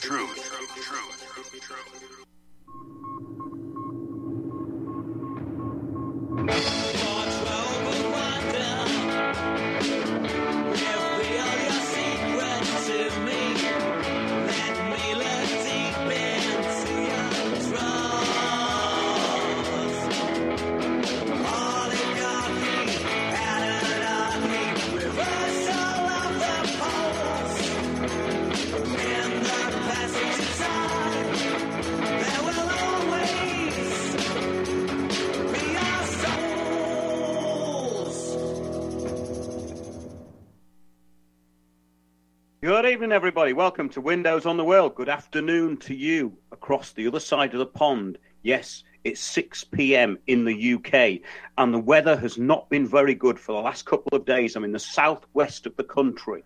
Good evening, everybody. Welcome to Windows on the World. Good afternoon to you across the other side of the pond. Yes, it's 6 p.m. in the UK, and the weather has not been very good for the last couple of days. I'm in the southwest of the country,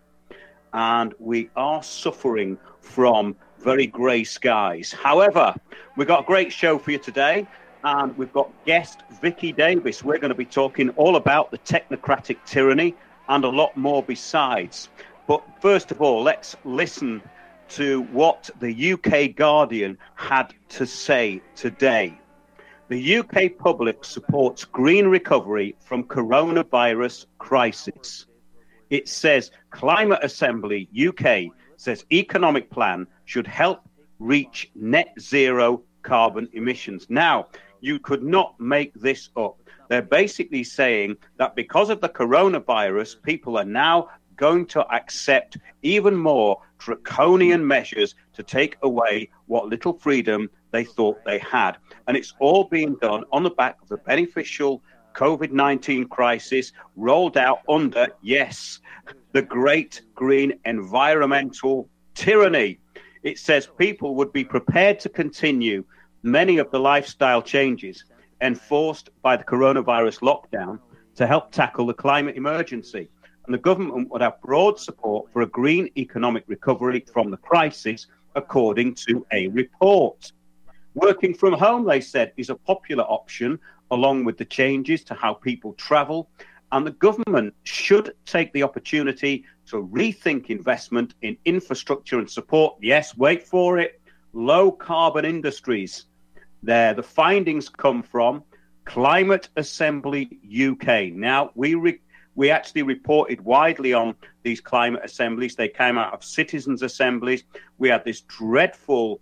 and we are suffering from very grey skies. However, we've got a great show for you today, and we've got guest Vicky Davis. We're going to be talking all about the technocratic tyranny and a lot more besides. But first of all, let's listen to what the UK Guardian had to say today. The UK public supports green recovery from coronavirus crisis. It says Climate Assembly UK says economic plan should help reach net zero carbon emissions. Now, you could not make this up. They're basically saying that because of the coronavirus, people are now going to accept even more draconian measures to take away what little freedom they thought they had. And it's all being done on the back of the beneficial COVID-19 crisis rolled out under, yes, the great green environmental tyranny. It says people would be prepared to continue many of the lifestyle changes enforced by the coronavirus lockdown to help tackle the climate emergency. And the government would have broad support for a green economic recovery from the crisis, according to a report. Working from home, they said, is a popular option, along with the changes to how people travel. And the government should take the opportunity to rethink investment in infrastructure and support, yes, wait for it, low carbon industries. There, the findings come from Climate Assembly UK. Now, we actually reported widely on these climate assemblies. They came out of citizens' assemblies. We had this dreadful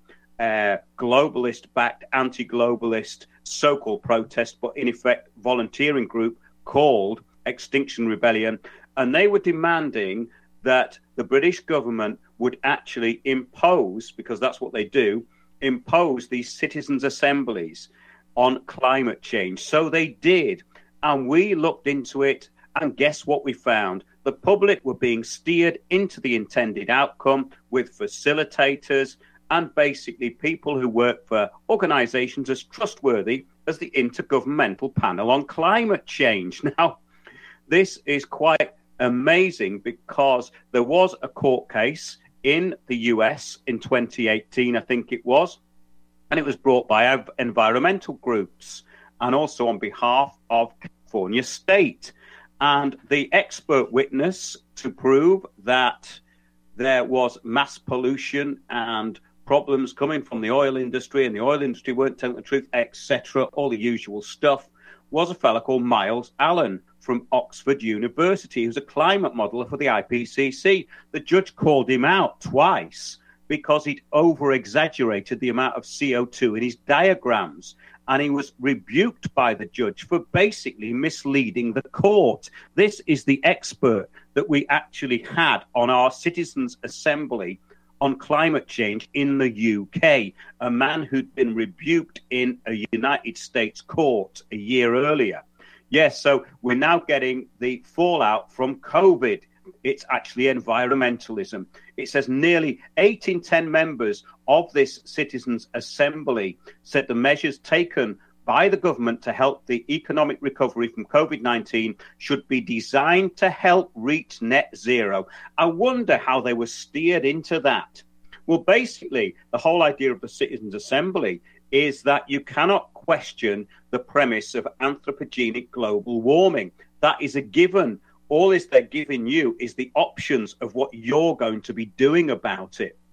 globalist-backed, anti-globalist so-called protest, but in effect volunteering group called Extinction Rebellion. And they were demanding that the British government would actually impose, because that's what they do, impose these citizens' assemblies on climate change. So they did. And we looked into it. And guess what we found? The public were being steered into the intended outcome with facilitators and basically people who work for organisations as trustworthy as the Intergovernmental Panel on Climate Change. Now, this is quite amazing because there was a court case in the US in 2018, I think it was, and it was brought by environmental groups and also on behalf of California State. And the expert witness to prove that there was mass pollution and problems coming from the oil industry and the oil industry weren't telling the truth, etc., all the usual stuff, was a fellow called Miles Allen from Oxford University, who's a climate modeller for the IPCC. The judge called him out twice because he'd over-exaggerated the amount of CO2 in his diagrams. And he was rebuked by the judge for basically misleading the court. This is the expert that we actually had on our Citizens' Assembly on climate change in the UK, a man who'd been rebuked in a United States court a year earlier. Yes, so we're now getting the fallout from COVID. It's actually environmentalism. It says nearly 8 in 10 members of this Citizens' Assembly said the measures taken by the government to help the economic recovery from COVID-19 should be designed to help reach net zero. I wonder how they were steered into that. Well, basically, the whole idea of the Citizens' Assembly is that you cannot question the premise of anthropogenic global warming. That is a given. All they're giving you is the options of what you're going to be doing about it.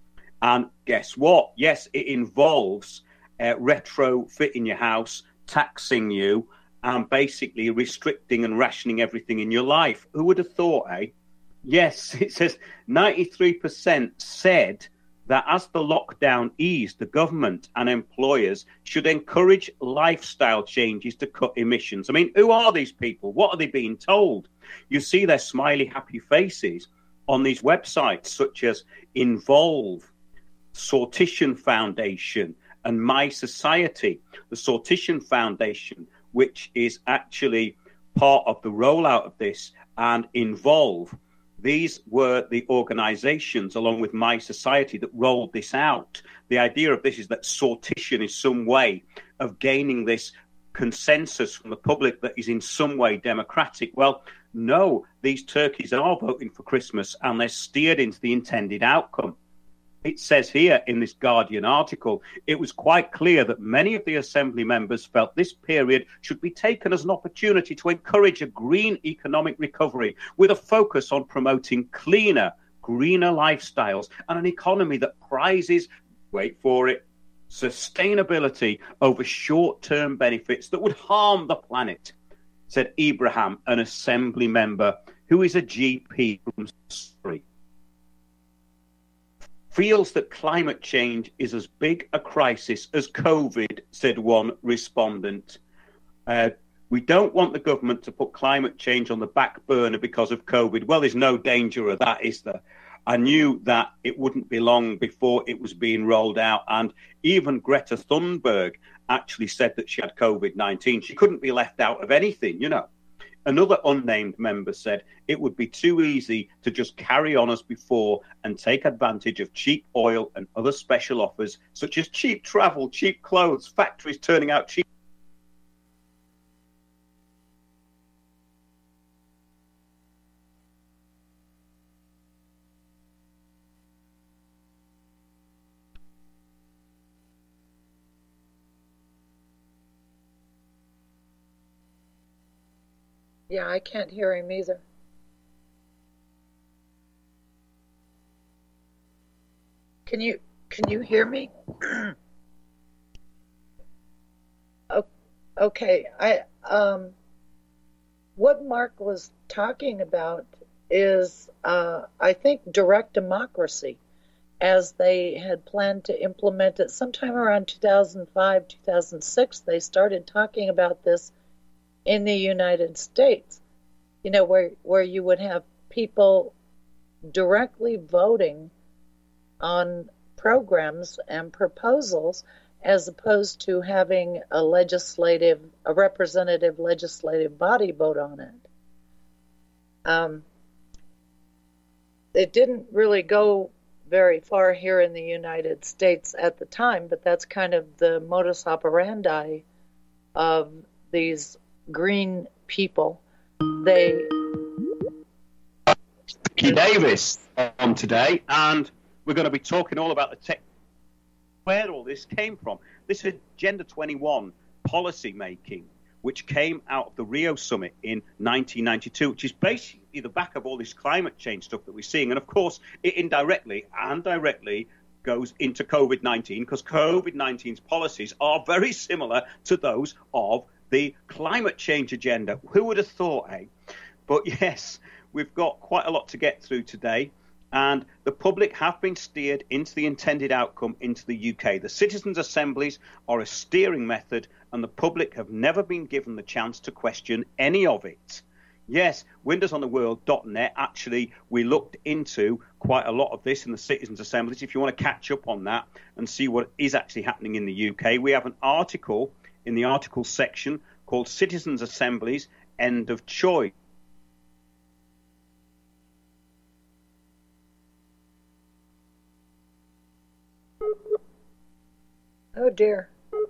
And guess what? Yes, it involves retrofitting your house, taxing you, and basically restricting and rationing everything in your life. Who would have thought, eh? Yes, it says 93% said that as the lockdown eased, the government and employers should encourage lifestyle changes to cut emissions. I mean, who are these people? What are they being told? You see their smiley, happy faces on these websites such as Involve, Sortition Foundation, and My Society. The Sortition Foundation, which is actually part of the rollout of this, and Involve. These were the organizations, along with My Society, that rolled this out. The idea of this is that sortition is some way of gaining this consensus from the public that is in some way democratic. Well, no, these turkeys are voting for Christmas, and they're steered into the intended outcome. It says here in this Guardian article, it was quite clear that many of the Assembly members felt this period should be taken as an opportunity to encourage a green economic recovery with a focus on promoting cleaner, greener lifestyles and an economy that prizes, wait for it, sustainability over short-term benefits that would harm the planet, said Ibrahim, an Assembly member who is a GP from Surrey. Feels that climate change is as big a crisis as COVID, said one respondent. We don't want the government to put climate change on the back burner because of COVID. Well, there's no danger of that, is there? I knew that it wouldn't be long before it was being rolled out. And even Greta Thunberg actually said that she had COVID-19. She couldn't be left out of anything, you know. Another unnamed member said it would be too easy to just carry on as before and take advantage of cheap oil and other special offers, such as cheap travel, cheap clothes, factories turning out cheap. Yeah, I can't hear him either. Can you hear me? Okay, what Mark was talking about is I think direct democracy, as they had planned to implement it sometime around 2005, 2006. They started talking about this in the United States, you know, where you would have people directly voting on programs and proposals as opposed to having a representative legislative body vote on it. It didn't really go very far here in the United States at the time, but that's kind of the modus operandi of these green people. They Vicky Davis on today, and we're going to be talking all about the tech, where all this came from. This Agenda 21 policy making, which came out of the Rio Summit in 1992, which is basically the back of all this climate change stuff that we're seeing. And of course, it indirectly and directly goes into COVID-19, because COVID-19's policies are very similar to those of the climate change agenda. Who would have thought, eh? But yes, we've got quite a lot to get through today. And the public have been steered into the intended outcome into the UK. The citizens' assemblies are a steering method, and the public have never been given the chance to question any of it. Yes, windowsontheworld.net, actually, we looked into quite a lot of this in the citizens' assemblies. If you want to catch up on that and see what is actually happening in the UK, we have an article in the articles section called Citizens' Assemblies, End of Choice. Oh dear.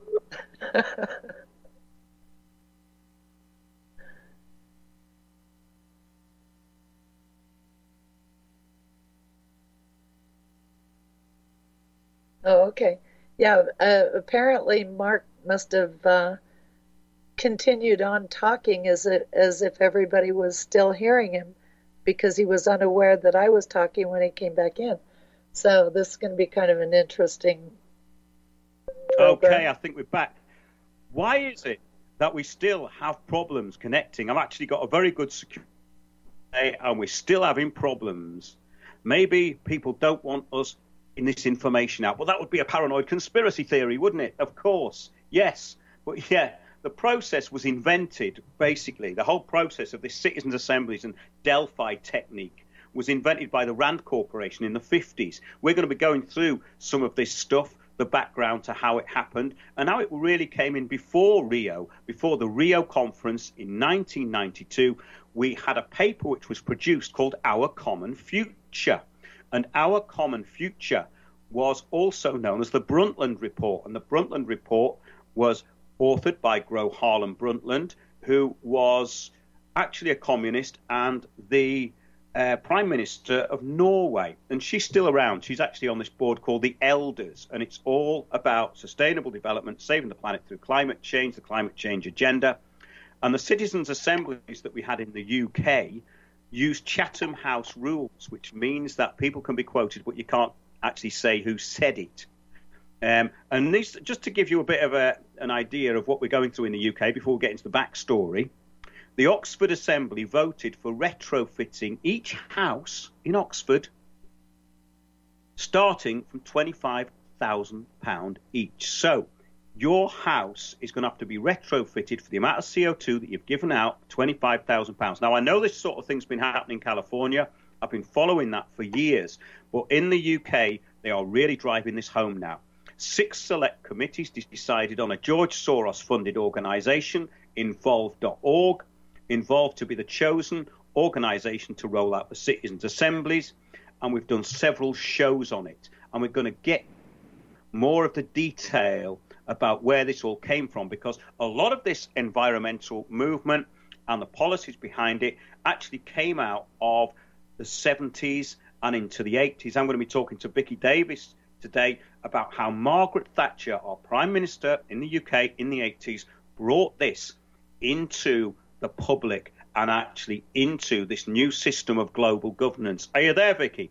Oh, okay. Yeah, apparently Mark must have continued on talking as if everybody was still hearing him, because he was unaware that I was talking when he came back in. So this is going to be kind of an interesting program. Okay, I think we're back. Why is it that we still have problems connecting? I've actually got a very good security, and we're still having problems. Maybe people don't want us in this information out. Well, that would be a paranoid conspiracy theory, wouldn't it? Of course, yes. But yeah, the process was invented, basically. The whole process of this citizens' assemblies and Delphi technique was invented by the Rand Corporation in the 50s. We're going to be going through some of this stuff, the background to how it happened, and how it really came in before Rio, before the Rio conference in 1992. We had a paper which was produced called Our Common Future. And Our Common Future was also known as the Brundtland Report. And the Brundtland Report was authored by Gro Harlem Brundtland, who was actually a communist and the Prime Minister of Norway. And she's still around. She's actually on this board called the Elders. And it's all about sustainable development, saving the planet through climate change, the climate change agenda. And the citizens' assemblies that we had in the UK use Chatham House rules, which means that people can be quoted, but you can't actually say who said it. And this, just to give you a bit of an idea of what we're going through in the UK before we get into the backstory, the Oxford Assembly voted for retrofitting each house in Oxford starting from £25,000 each. So your house is going to have to be retrofitted for the amount of CO2 that you've given out, £25,000. Now, I know this sort of thing's been happening in California. I've been following that for years. But in the UK, they are really driving this home now. 6 select committees decided on a George Soros-funded organisation, Involve.org, Involve to be the chosen organisation to roll out the citizens' assemblies. And we've done several shows on it. And we're going to get more of the detail about where this all came from, because a lot of this environmental movement and the policies behind it actually came out of the 70s and into the 80s. I'm going to be talking to Vicky Davis today about how Margaret Thatcher, our Prime Minister in the UK in the 80s, brought this into the public and actually into this new system of global governance. Are you there, Vicky?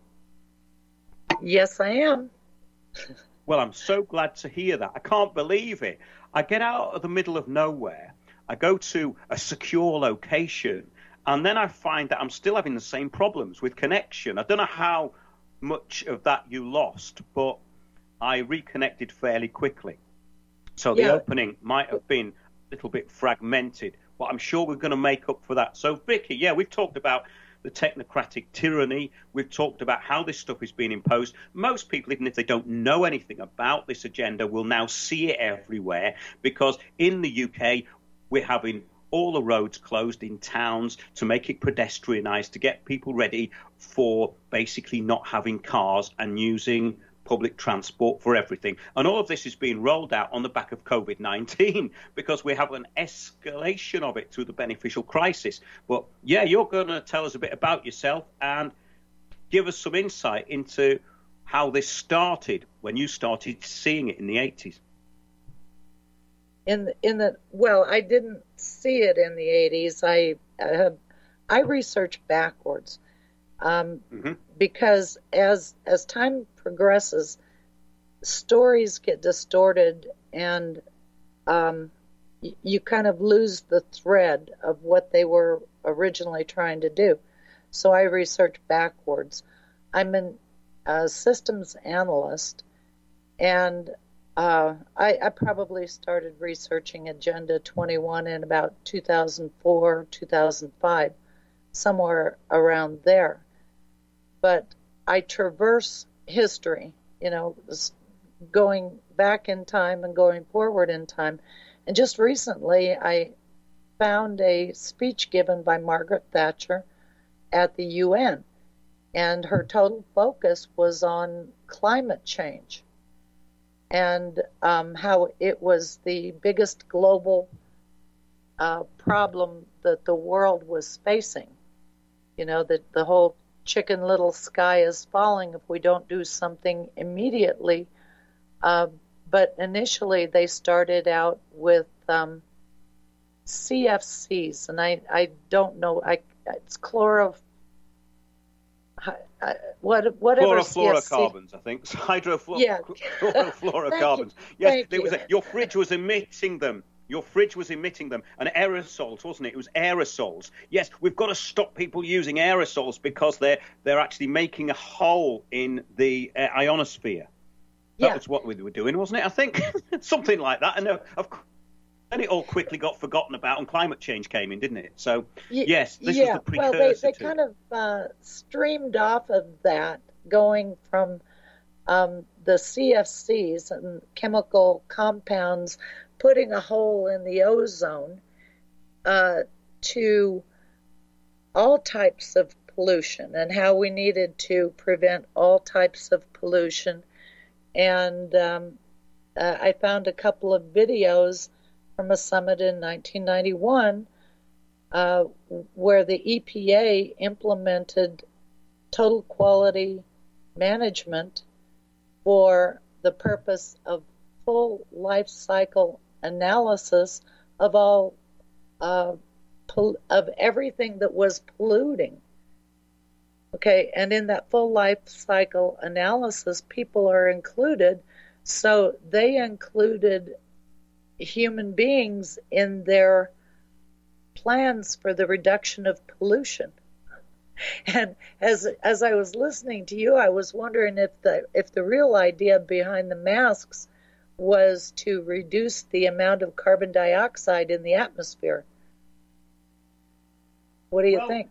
Yes, I am. Well, I'm so glad to hear that. I can't believe it. I get out of the middle of nowhere. I go to a secure location, and then I find that I'm still having the same problems with connection. I don't know how much of that you lost, but I reconnected fairly quickly. So the opening might have been a little bit fragmented, but I'm sure we're going to make up for that. So, Vicky, yeah, we've talked about the technocratic tyranny. We've talked about how this stuff is being imposed. Most people, even if they don't know anything about this agenda, will now see it everywhere, because in the UK, we're having all the roads closed in towns to make it pedestrianised, to get people ready for basically not having cars and using public transport for everything. And all of this is being rolled out on the back of COVID-19 because we have an escalation of it through the beneficial crisis. But yeah, you're going to tell us a bit about yourself and give us some insight into how this started when you started seeing it in the 80s. Well, I didn't see it in the 80s. I researched backwards. Because as time progresses, stories get distorted, and you kind of lose the thread of what they were originally trying to do. So I researched backwards. I'm a systems analyst, and I probably started researching Agenda 21 in about 2004, 2005, somewhere around there. But I traverse history, going back in time and going forward in time. And just recently, I found a speech given by Margaret Thatcher at the UN, and her total focus was on climate change and how it was the biggest global problem that the world was facing. That the whole Chicken Little sky is falling if we don't do something immediately. But initially they started out with CFCs, and I don't know, it's whatever chlorofluorocarbons, I think. Chlorofluorocarbons. Yes, your fridge was emitting them. Your fridge was emitting them. And aerosols, wasn't it? It was aerosols. Yes, we've got to stop people using aerosols because they're actually making a hole in the ionosphere. That was what we were doing, wasn't it? I think something like that. And of course, then it all quickly got forgotten about, and climate change came in, didn't it? So yes, this was the precursor. Well, they kind of streamed off of that, going from the CFCs and chemical compounds putting a hole in the ozone to all types of pollution, and how we needed to prevent all types of pollution. And I found a couple of videos from a summit in 1991 where the EPA implemented total quality management for the purpose of full life cycle analysis of all of everything that was polluting. Okay, and in that full life cycle analysis, people are included, so they included human beings in their plans for the reduction of pollution. And as I was listening to you, I was wondering if the real idea behind the masks was to reduce the amount of carbon dioxide in the atmosphere. What do you think?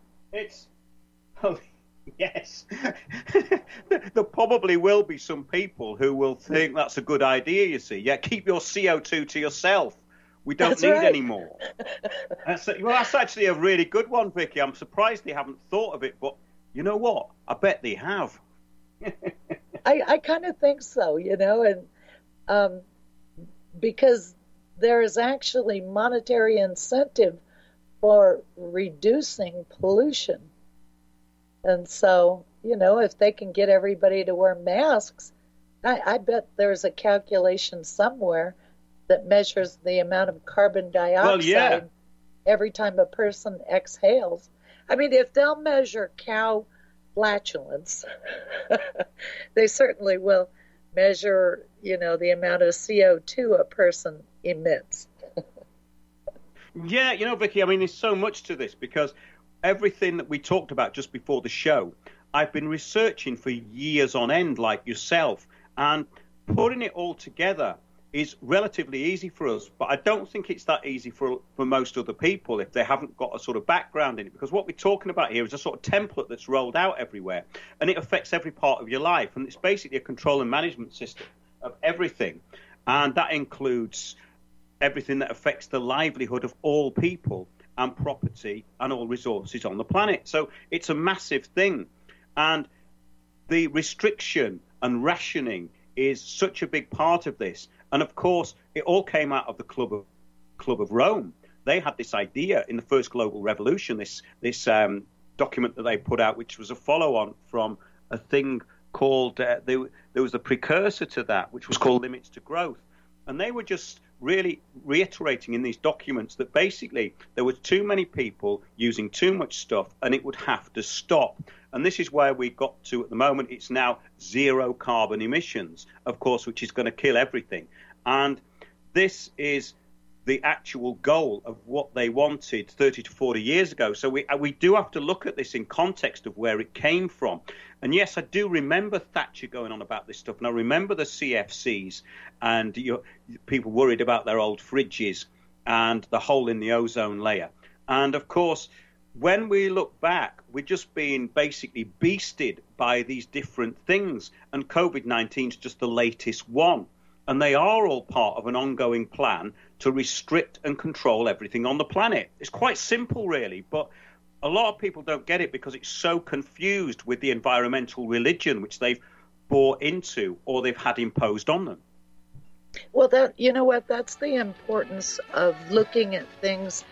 Yes. There probably will be some people who will think that's a good idea, you see. Yeah, keep your CO2 to yourself. We don't need any more. That's actually a really good one, Vicky. I'm surprised they haven't thought of it, but you know what? I bet they have. I kind of think so, and because there is actually monetary incentive for reducing pollution. And so, if they can get everybody to wear masks, I bet there's a calculation somewhere that measures the amount of carbon dioxide every time a person exhales. I mean, if they'll measure cow flatulence, they certainly will measure, the amount of CO2 a person emits. Yeah, Vicky, I mean, there's so much to this because everything that we talked about just before the show, I've been researching for years on end, like yourself, and putting it all together is relatively easy for us, but I don't think it's that easy for most other people if they haven't got a sort of background in it, because what we're talking about here is a sort of template that's rolled out everywhere, and it affects every part of your life, and it's basically a control and management system of everything, and that includes everything that affects the livelihood of all people and property and all resources on the planet. So it's a massive thing, and the restriction and rationing is such a big part of this. And of course, it all came out of the Club of Rome. They had this idea in the first global revolution, this document that they put out, which was a follow-on from a thing called, there was a precursor to that, which was called Limits to Growth. And they were just really reiterating in these documents that basically there were too many people using too much stuff and it would have to stop. And this is where we got to at the moment. It's now zero carbon emissions, of course, which is going to kill everything. And this is the actual goal of what they wanted 30 to 40 years ago. So we do have to look at this in context of where it came from. And yes, I do remember Thatcher going on about this stuff. And I remember the CFCs and people worried about their old fridges and the hole in the ozone layer. And of course, when we look back, we're just being basically beasted by these different things. And COVID-19 is just the latest one. And they are all part of an ongoing plan to restrict and control everything on the planet. It's quite simple, really, but a lot of people don't get it because it's so confused with the environmental religion which they've bought into or they've had imposed on them. Well, that's the importance of looking at things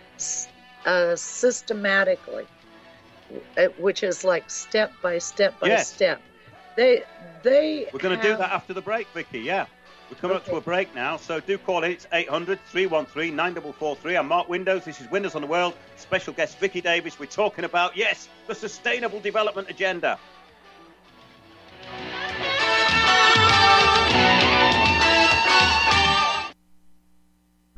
systematically, which is like step by step by step. We're going to do that after the break, Vicky. Yeah. We're coming up to a break now, so do call in. It's 800-313-9443. I'm Mark Windows. This is Windows on the World. Special guest Vicky Davis. We're talking about, the Sustainable Development Agenda.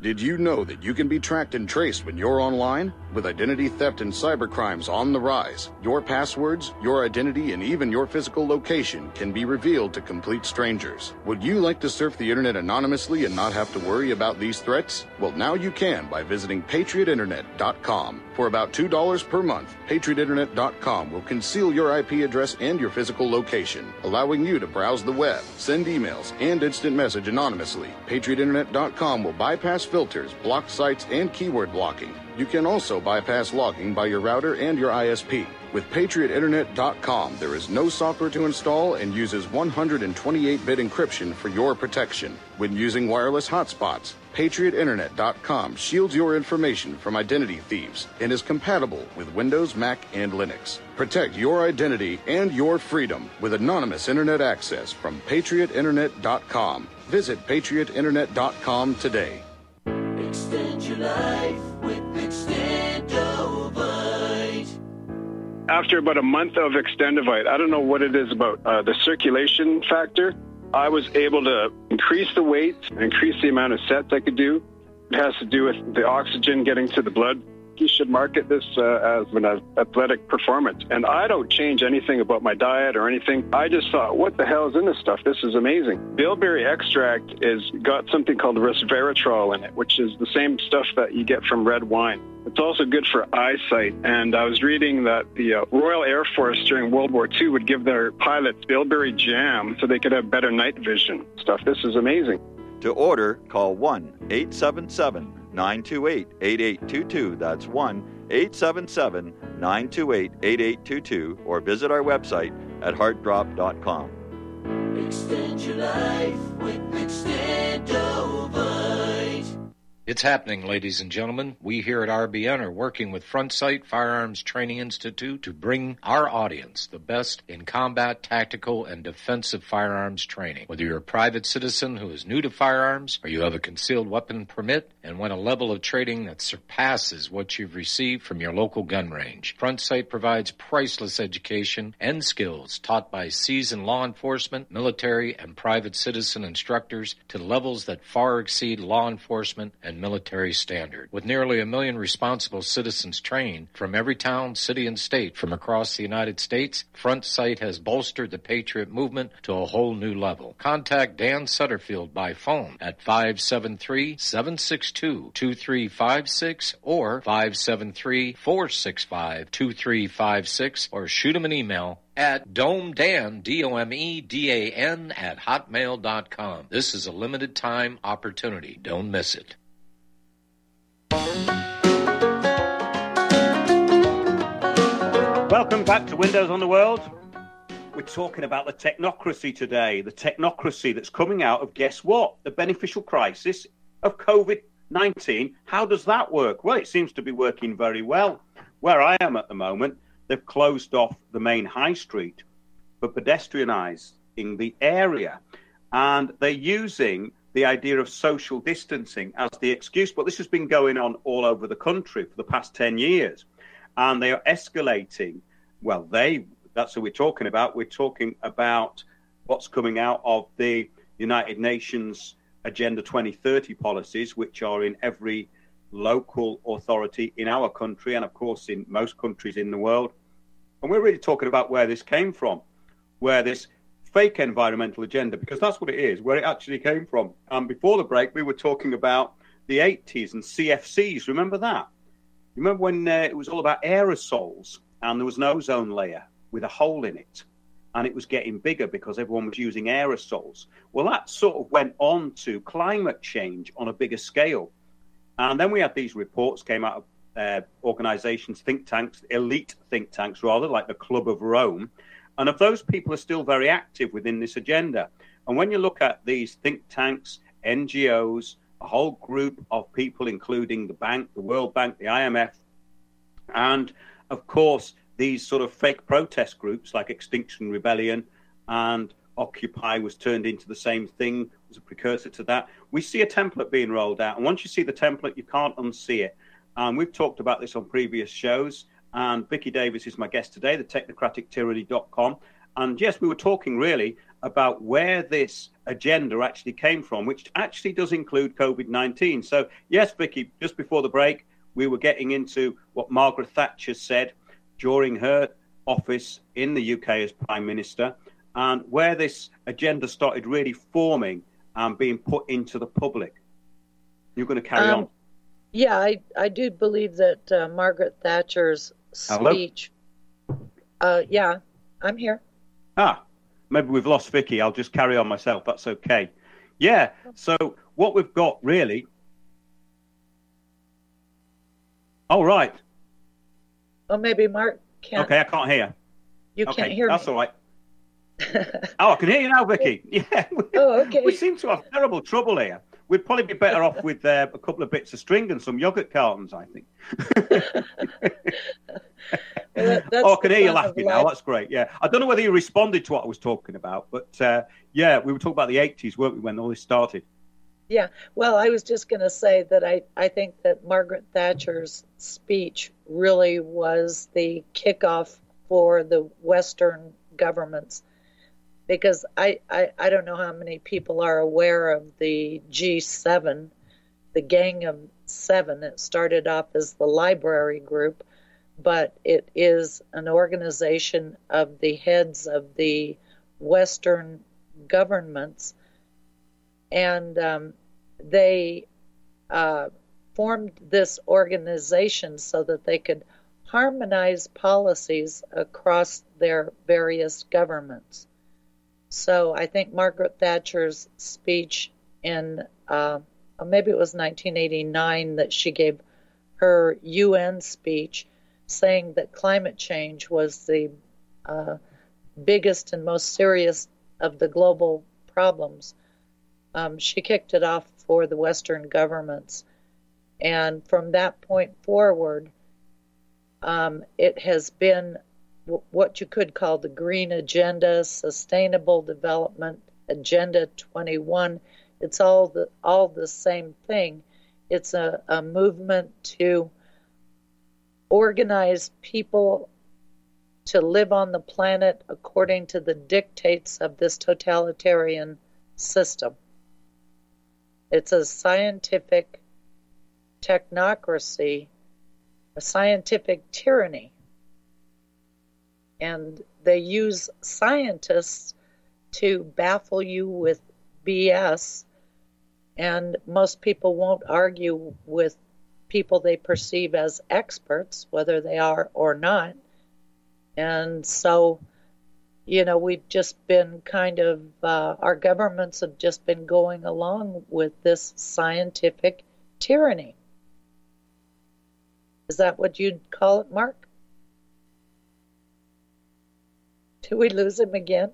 Did you know that you can be tracked and traced when you're online? With identity theft and cybercrimes on the rise, your passwords, your identity, and even your physical location can be revealed to complete strangers. Would you like to surf the internet anonymously and not have to worry about these threats? Well, now you can by visiting patriotinternet.com. For about $2 per month, patriotinternet.com will conceal your IP address and your physical location, allowing you to browse the web, send emails, and instant message anonymously. patriotinternet.com will bypass filters, block sites, and keyword blocking. You can also bypass logging by your router and your ISP. With patriotinternet.com, there is no software to install and uses 128-bit encryption for your protection. When using wireless hotspots, patriotinternet.com shields your information from identity thieves and is compatible with Windows, Mac, and Linux. Protect your identity and your freedom with anonymous internet access from patriotinternet.com. Visit patriotinternet.com today. Extend your life with Extendovite. After about a month of Extendovite, I don't know what it is about the circulation factor. I was able to increase the weight, increase the amount of sets I could do. It has to do with the oxygen getting to the blood. You should market this as an athletic performance. And I don't change anything about my diet or anything. I just thought, what the hell is in this stuff? This is amazing. Bilberry extract is got something called resveratrol in it, which is the same stuff that you get from red wine. It's also good for eyesight. And I was reading that the Royal Air Force during World War II would give their pilots bilberry jam so they could have better night vision stuff. This is amazing. To order, call 1-877-928-8822. That's 1-877-928-8822. Or visit our website at heartdrop.com. Extend your life with Extendovite. It's happening, ladies and gentlemen. We here at RBN are working with Front Sight Firearms Training Institute to bring our audience the best in combat, tactical, and defensive firearms training. Whether you're a private citizen who is new to firearms or you have a concealed weapon permit and want a level of training that surpasses what you've received from your local gun range, Front Sight provides priceless education and skills taught by seasoned law enforcement, military, and private citizen instructors to levels that far exceed law enforcement and military standard. With nearly 1 million responsible citizens trained from every town, city, and state from across the United States, Front Sight has bolstered the Patriot movement to a whole new level. Contact Dan Sutterfield by phone at 573-762-2356 or 573-465-2356 or shoot him an email at domedan, DOMEDAN, at hotmail.com. This is a limited time opportunity. Don't miss it. Welcome back to Windows on the World. We're talking about the technocracy today, the technocracy that's coming out of, guess what, the beneficial crisis of COVID-19. How does that work? Well, it seems to be working very well. Where I am at the moment, they've closed off the main high street for pedestrianising the area, and they're using the idea of social distancing as the excuse. But this has been going on all over the country for the past 10 years. And they are escalating. Well, that's what we're talking about. We're talking about what's coming out of the United Nations Agenda 2030 policies, which are in every local authority in our country and, of course, in most countries in the world. And we're really talking about where this came from, where this fake environmental agenda, because that's what it is, where it actually came from. And before the break, we were talking about the 80s and CFCs. Remember that? Remember when it was all about aerosols and there was an ozone layer with a hole in it and it was getting bigger because everyone was using aerosols? Well, that sort of went on to climate change on a bigger scale. And then we had these reports came out of organizations, think tanks, elite think tanks rather, like the Club of Rome. And of those people are still very active within this agenda. And when you look at these think tanks, NGOs, a whole group of people, including the bank, the World Bank, the IMF, and, of course, these sort of fake protest groups like Extinction Rebellion and Occupy was turned into the same thing, was a precursor to that. We see a template being rolled out. And once you see the template, you can't unsee it. And we've talked about this on previous shows. And Vicky Davis is my guest today, the technocratictyranny.com. And yes, we were talking really about where this agenda actually came from, which actually does include COVID-19. So yes, Vicky, just before the break, we were getting into what Margaret Thatcher said during her office in the UK as Prime Minister, and where this agenda started really forming and being put into the public. You're going to carry on. Yeah, I do believe that Margaret Thatcher's speech. Yeah, I'm here. Maybe we've lost Vicky. I'll just carry on myself. That's okay. Yeah, so what we've got really... Oh, right. Oh, maybe Mark can't... Okay, I can't hear. You can't hear me. That's all right. Oh, I can hear you now, Vicky. Yeah. Okay. We seem to have terrible trouble here. We'd probably be better off with a couple of bits of string and some yogurt cartons, I think. Well, I can hear you laughing now. That's great. Yeah. I don't know whether you responded to what I was talking about, but yeah, we were talking about the 80s, weren't we, when all this started? Yeah. Well, I was just going to say that I think that Margaret Thatcher's speech really was the kickoff for the Western governments. Because I don't know how many people are aware of the G7, the Gang of Seven. It started off as the Library Group, but it is an organization of the heads of the Western governments. And they formed this organization so that they could harmonize policies across their various governments. So I think Margaret Thatcher's speech in, maybe it was 1989, that she gave her UN speech saying that climate change was the biggest and most serious of the global problems. She kicked it off for the Western governments. And from that point forward, it has been what you could call the Green Agenda, Sustainable Development Agenda 21. It's all the same thing. It's a movement to organize people to live on the planet according to the dictates of this totalitarian system. It's a scientific technocracy, a scientific tyranny. And they use scientists to baffle you with BS, and most people won't argue with people they perceive as experts, whether they are or not. And so, we've just been kind of, our governments have just been going along with this scientific tyranny. Is that what you'd call it, Mark? Did we lose him again?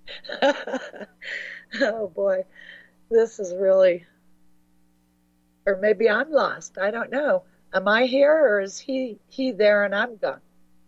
Oh boy, this is really, or maybe I'm lost. I don't know. Am I here, or is he there and I'm gone?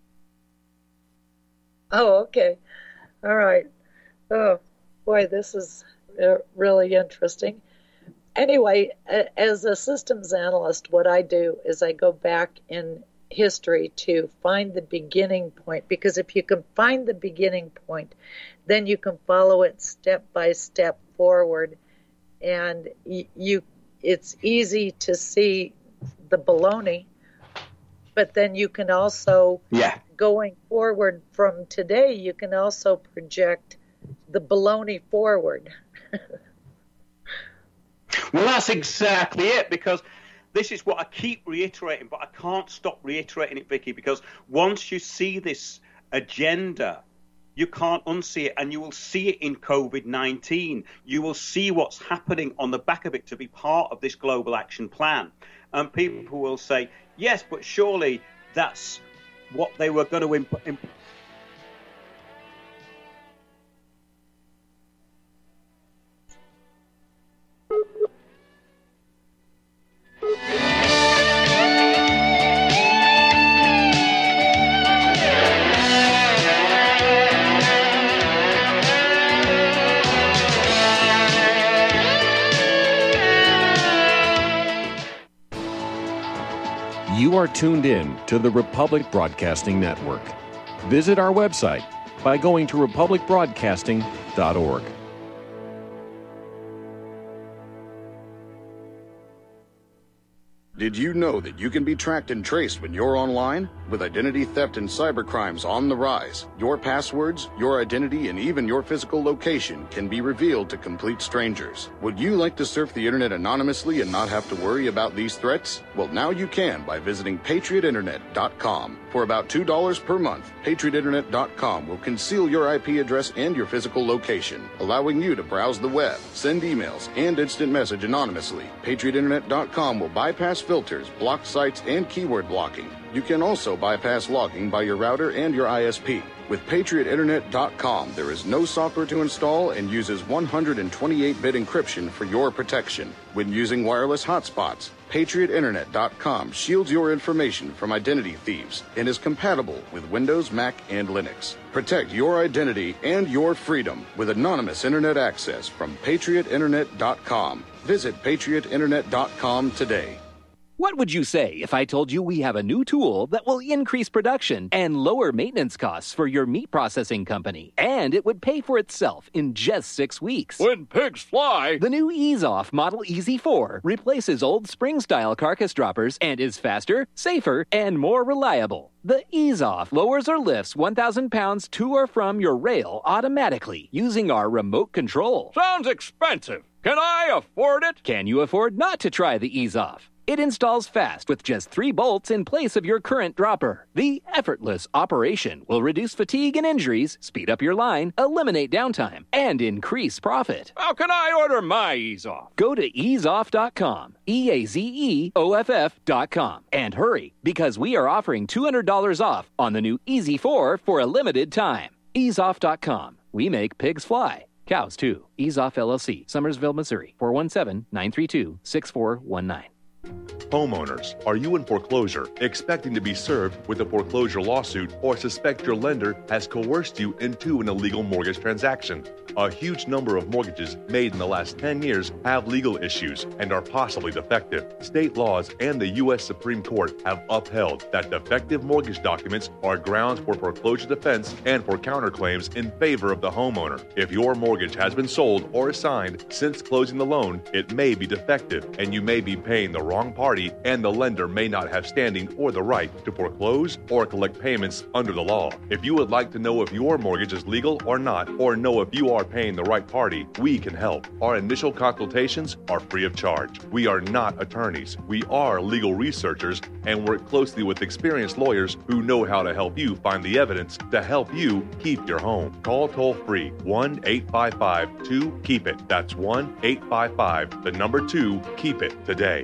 Oh, okay. All right. Oh boy, this is really interesting. Anyway, as a systems analyst, what I do is I go back in history to find the beginning point, because if you can find the beginning point, then you can follow it step by step forward, and it's easy to see the baloney, but then you can also, going forward from today, you can also project the baloney forward. Well, that's exactly it, because this is what I keep reiterating, but I can't stop reiterating it, Vicky, because once you see this agenda, you can't unsee it, and you will see it in COVID-19. You will see what's happening on the back of it to be part of this global action plan. And people will say, yes, but surely that's what they were going to implement. You are tuned in to the Republic Broadcasting Network. Visit our website, by going to republicbroadcasting.org. Did you know that you can be tracked and traced when you're online? With identity theft and cybercrimes on the rise, your passwords, your identity, and even your physical location can be revealed to complete strangers. Would you like to surf the internet anonymously and not have to worry about these threats? Well, now you can by visiting patriotinternet.com. For about $2 per month, patriotinternet.com will conceal your IP address and your physical location, allowing you to browse the web, send emails, and instant message anonymously. patriotinternet.com will bypass filters, block sites, and keyword blocking. You can also bypass logging by your router and your ISP. With patriotinternet.com, there is no software to install and uses 128-bit encryption for your protection. When using wireless hotspots, patriotinternet.com shields your information from identity thieves and is compatible with Windows, Mac, and Linux. Protect your identity and your freedom with anonymous internet access from patriotinternet.com. Visit patriotinternet.com today. What would you say if I told you we have a new tool that will increase production and lower maintenance costs for your meat processing company? And it would pay for itself in just 6 weeks. When pigs fly! The new EaseOff Model EZ4 replaces old spring-style carcass droppers and is faster, safer, and more reliable. The EaseOff lowers or lifts 1,000 pounds to or from your rail automatically using our remote control. Sounds expensive. Can I afford it? Can you afford not to try the EaseOff? It installs fast with just 3 bolts in place of your current dropper. The effortless operation will reduce fatigue and injuries, speed up your line, eliminate downtime, and increase profit. How can I order my EaseOff? Go to easeoff.com, EAZEOFF.com, and hurry, because we are offering $200 off on the new EZ4 for a limited time. Easeoff.com. We make pigs fly. Cows, too. EaseOff LLC, Summersville, Missouri, 417-932-6419. Homeowners, are you in foreclosure, expecting to be served with a foreclosure lawsuit, or suspect your lender has coerced you into an illegal mortgage transaction? A huge number of mortgages made in the last 10 years have legal issues and are possibly defective. State laws and the U.S. Supreme Court have upheld that defective mortgage documents are grounds for foreclosure defense and for counterclaims in favor of the homeowner. If your mortgage has been sold or assigned since closing the loan, it may be defective and you may be paying the wrong party, and the lender may not have standing or the right to foreclose or collect payments under the law. If you would like to know if your mortgage is legal or not, or know if you are paying the right party, we can help. Our initial consultations are free of charge. We are not attorneys. We are legal researchers and work closely with experienced lawyers who know how to help you find the evidence to help you keep your home. Call toll-free 1-855-2-KEEP-IT. That's 1-855-2-KEEP-IT today.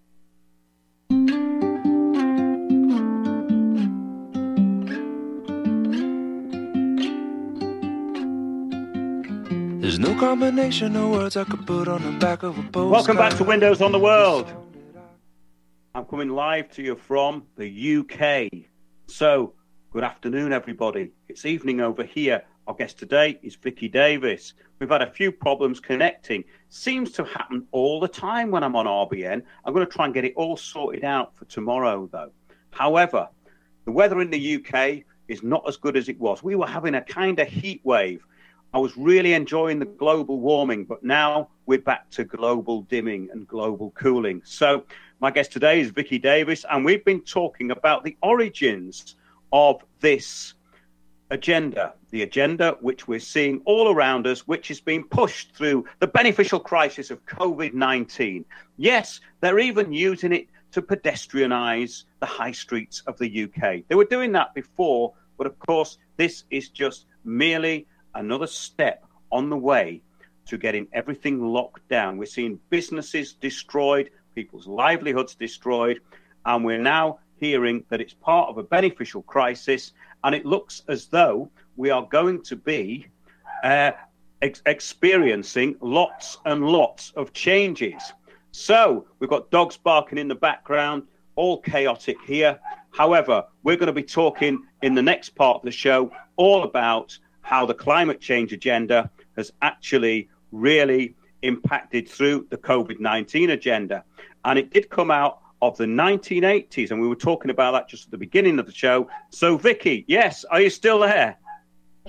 There's no combination of words I could put on the back of a postcard. Welcome back to Windows on the World. I'm coming live to you from the UK. So, good afternoon, everybody. It's evening over here. Our guest today is Vicky Davis. We've had a few problems connecting. Seems to happen all the time when I'm on RBN. I'm going to try and get it all sorted out for tomorrow, though. However, the weather in the UK is not as good as it was. We were having a kind of heat wave. I was really enjoying the global warming, but now we're back to global dimming and global cooling. So my guest today is Vicky Davis, and we've been talking about the origins of this agenda, the agenda which we're seeing all around us, which is being pushed through the beneficial crisis of COVID-19. Yes, they're even using it to pedestrianise the high streets of the UK. They were doing that before, but of course, this is just merely another step on the way to getting everything locked down. We're seeing businesses destroyed, people's livelihoods destroyed, and we're now hearing that it's part of a beneficial crisis, and it looks as though we are going to be experiencing lots and lots of changes. So we've got dogs barking in the background, all chaotic here. However, we're going to be talking in the next part of the show all about how the climate change agenda has actually really impacted through the COVID-19 agenda. And it did come out of the 1980s, and we were talking about that just at the beginning of the show. So, Vicky, yes, are you still there?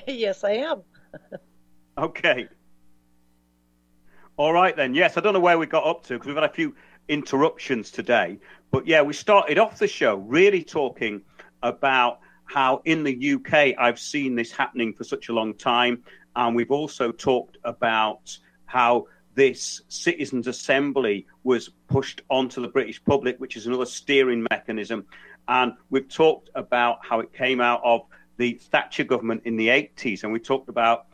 Yes, I am. Okay. All right, then. Yes, I don't know where we got up to because we've had a few interruptions today. But, yeah, we started off the show really talking about how in the UK I've seen this happening for such a long time. And we've also talked about how this Citizens' Assembly was pushed onto the British public, which is another steering mechanism. And we've talked about how it came out of the Thatcher government in the 80s. And we talked about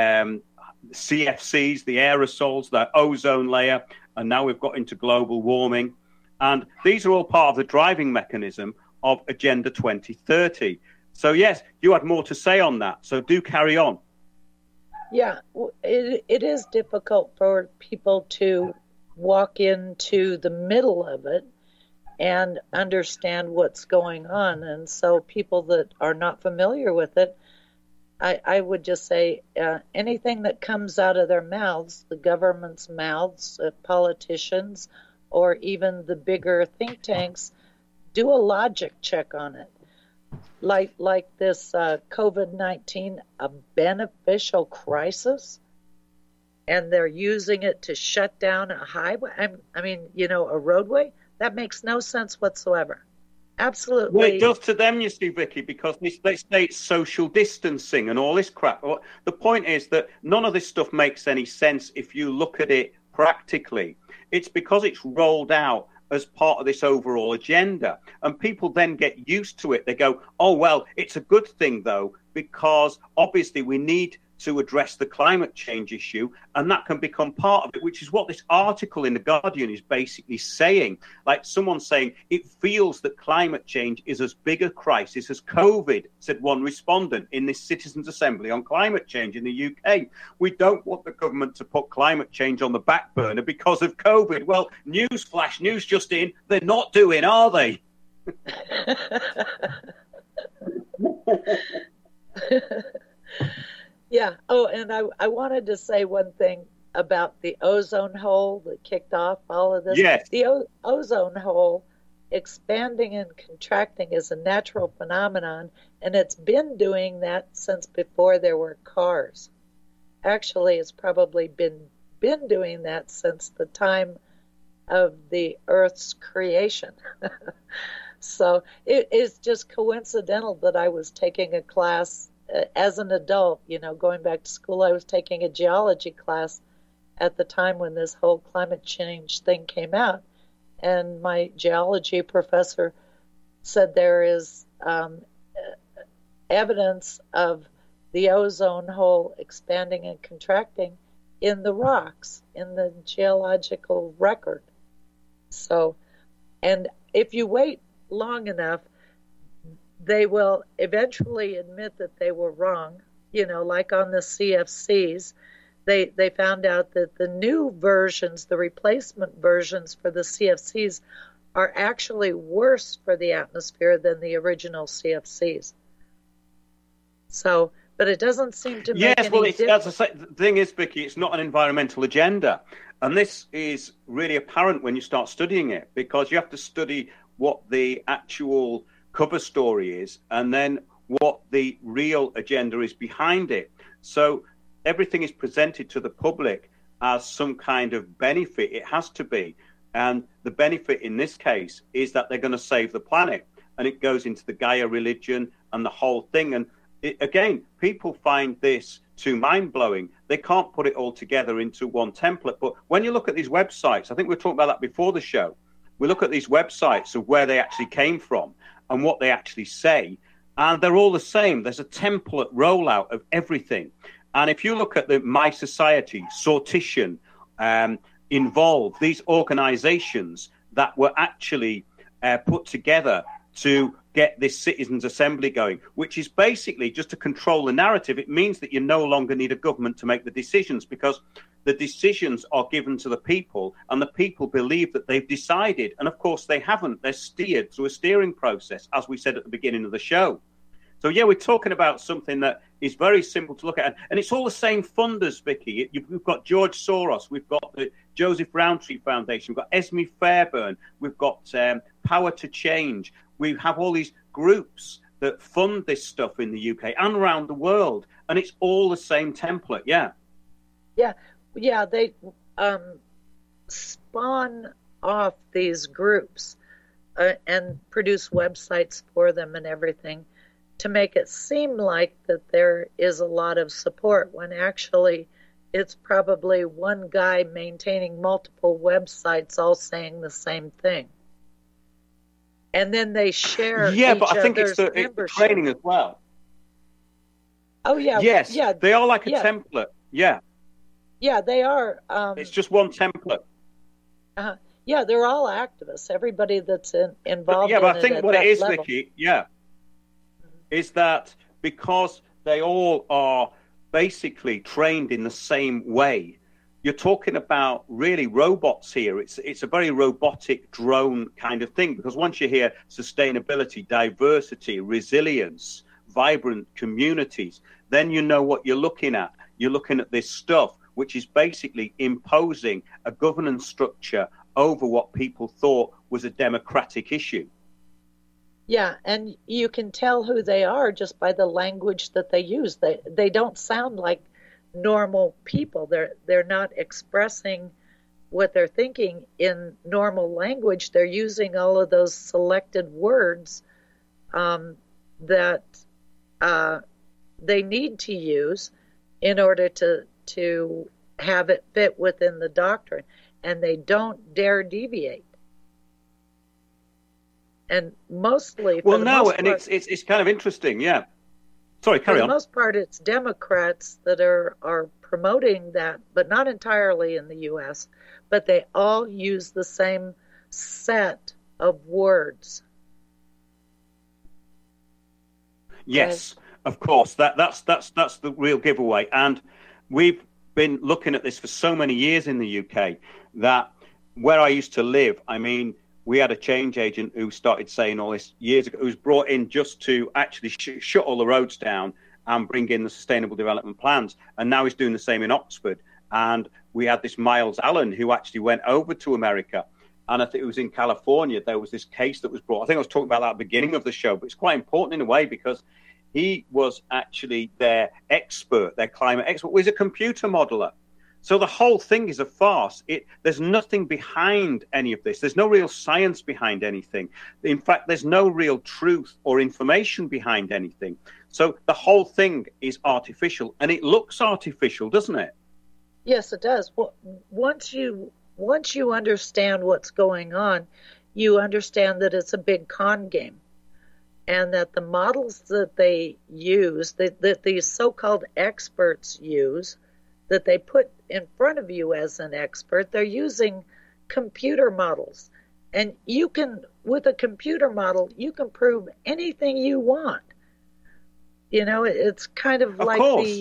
CFCs, the aerosols, the ozone layer, and now we've got into global warming. And these are all part of the driving mechanism of Agenda 2030. So, yes, you had more to say on that. So do carry on. Yeah, it is difficult for people to walk into the middle of it and understand what's going on. And so people that are not familiar with it, I would just say anything that comes out of their mouths, the government's mouths, politicians, or even the bigger think tanks, do a logic check on it. Like this COVID-19, a beneficial crisis, and they're using it to shut down a highway. I mean, a roadway. That makes no sense whatsoever. Absolutely. Well, it does to them, you see, Vicky, because they say it's social distancing and all this crap. The point is that none of this stuff makes any sense if you look at it practically. It's because it's rolled out as part of this overall agenda. And people then get used to it. They go, oh, well, it's a good thing, though, because obviously we need to address the climate change issue, and that can become part of it, which is what this article in The Guardian is basically saying. Like someone saying, it feels that climate change is as big a crisis as COVID, said one respondent in this Citizens' Assembly on climate change in the UK. We don't want the government to put climate change on the back burner because of COVID. Well, newsflash, news just in, they're not doing, are they? Yeah. Oh, and I wanted to say one thing about the ozone hole that kicked off all of this. Yes. The ozone hole expanding and contracting is a natural phenomenon, and it's been doing that since before there were cars. Actually, it's probably been doing that since the time of the Earth's creation. So it is just coincidental that I was taking a class as an adult, going back to school. I was taking a geology class at the time when this whole climate change thing came out. And my geology professor said there is evidence of the ozone hole expanding and contracting in the rocks, in the geological record. So, and if you wait long enough, they will eventually admit that they were wrong. Like on the CFCs, they found out that the new versions, the replacement versions for the CFCs, are actually worse for the atmosphere than the original CFCs. So, but it doesn't seem to make any difference. As I say, the thing is, Vicky, it's not an environmental agenda. And this is really apparent when you start studying it, because you have to study what the actual cover story is and then what the real agenda is behind it. So everything is presented to the public as some kind of benefit. It has to be. And the benefit in this case is that they're going to save the planet. And it goes into the Gaia religion and the whole thing. And again, people find this too mind-blowing. They can't put it all together into one template. But when you look at these websites, I think we were talking about that before the show, we look at these websites of where they actually came from and what they actually say, and they're all the same. There's a template rollout of everything. And if you look at the My Society, Sortition, Involve, these organizations that were actually put together to get this Citizens' Assembly going, which is basically just to control the narrative. It means that you no longer need a government to make the decisions, because the decisions are given to the people, and the people believe that they've decided. And of course they haven't. They're steered through a steering process, as we said at the beginning of the show. So yeah, we're talking about something that is very simple to look at. And it's all the same funders, Vicky. We've got George Soros, we've got the Joseph Rowntree Foundation, we've got Esme Fairbairn, we've got Power to Change. We have all these groups that fund this stuff in the UK and around the world, and it's all the same template. Yeah. They spawn off these groups and produce websites for them and everything to make it seem like that there is a lot of support, when actually it's probably one guy maintaining multiple websites all saying the same thing. And then they share but I think it's the training as well. Oh, yeah. Yes, yeah, they are like a template. Yeah. Yeah, they are. It's just one template. Yeah, they're all activists. Everybody that's involved in it. Yeah, but I think what it is, level. Vicky, is that because they all are basically trained in the same way, you're talking about really robots here. It's a very robotic drone kind of thing, because once you hear sustainability, diversity, resilience, vibrant communities, then you know what you're looking at. You're looking at this stuff, which is basically imposing a governance structure over what people thought was a democratic issue. Yeah, and you can tell who they are just by the language that they use. They don't sound like normal people. They're not expressing what they're thinking in normal language. They're using all of those selected words that they need to use in order to have it fit within the doctrine, and they don't dare deviate. And mostly, it's kind of interesting, yeah. Sorry, carry on. For the most part, it's Democrats that are promoting that, but not entirely in the U.S., but they all use the same set of words. Yes, of course. That's the real giveaway. And we've been looking at this for so many years in the UK that where I used to live, I mean, we had a change agent who started saying all this years ago, who was brought in just to actually shut all the roads down and bring in the sustainable development plans. And now he's doing the same in Oxford. And we had this Miles Allen who actually went over to America. And I think it was in California. There was this case that was brought. I think I was talking about that at the beginning of the show, but it's quite important in a way because he was actually their expert, their climate expert. He was a computer modeler. So the whole thing is a farce. There's nothing behind any of this. There's no real science behind anything. In fact, there's no real truth or information behind anything. So the whole thing is artificial, and it looks artificial, doesn't it? Yes, it does. Well, once you understand what's going on, you understand that it's a big con game, and that the models that they use, that these so-called experts use, that they put in front of you as an expert, they're using computer models. And you can, with a computer model, you can prove anything you want. You know, it's kind of like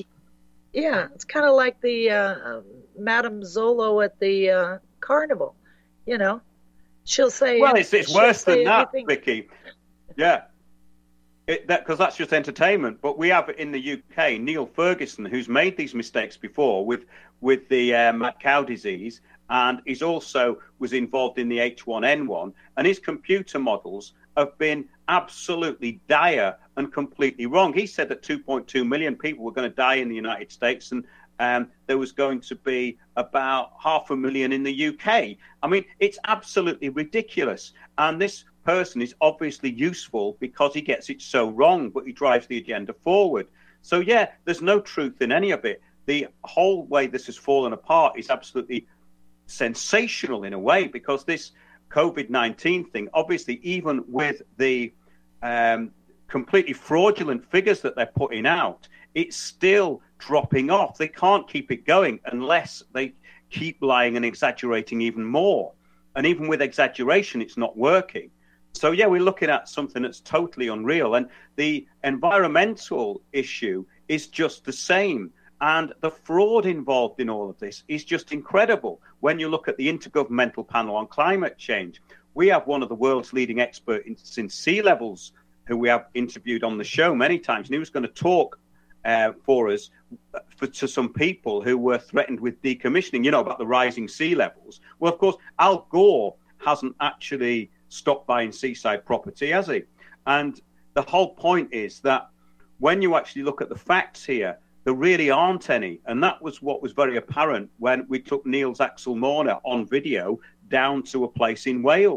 it's kind of like the Madame Zolo at the carnival. You know, she'll say, well, it's worse than that, Vicky. Yeah. Because that's just entertainment. But we have in the UK Neil Ferguson, who's made these mistakes before with the mad cow disease, and he's also was involved in the H1N1, and his computer models have been absolutely dire and completely wrong. He said that 2.2 million people were going to die in the United States, and there was going to be about 500,000 in the UK. I mean, it's absolutely ridiculous. And this person is obviously useful because he gets it so wrong, but he drives the agenda forward. So, yeah, there's no truth in any of it. The whole way this has fallen apart is absolutely sensational in a way, because this COVID-19 thing, obviously, even with the completely fraudulent figures that they're putting out, it's still dropping off. They can't keep it going unless they keep lying and exaggerating even more. And even with exaggeration, it's not working. So, yeah, we're looking at something that's totally unreal. And the environmental issue is just the same. And the fraud involved in all of this is just incredible. When you look at the Intergovernmental Panel on Climate Change, we have one of the world's leading experts in sea levels who we have interviewed on the show many times. And he was going to talk for us to some people who were threatened with decommissioning, you know, about the rising sea levels. Well, of course, Al Gore hasn't actually stopped buying seaside property, has he? And the whole point is that when you actually look at the facts here, there really aren't any. And that was what was very apparent when we took Niels Axel Morner on video down to a place in Wales.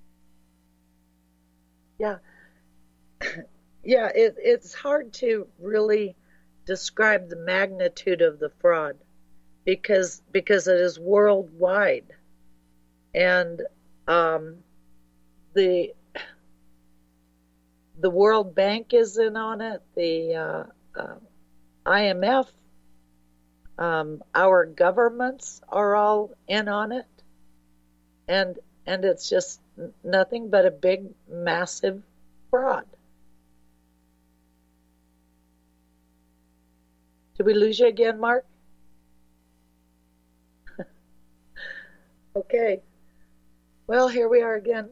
Yeah. Yeah, it's hard to really describe the magnitude of the fraud because it is worldwide. And the World Bank is in on it, the IMF, our governments are all in on it, and it's just nothing but a big, massive fraud. Did we lose you again, Mark? Okay. Well, here we are again.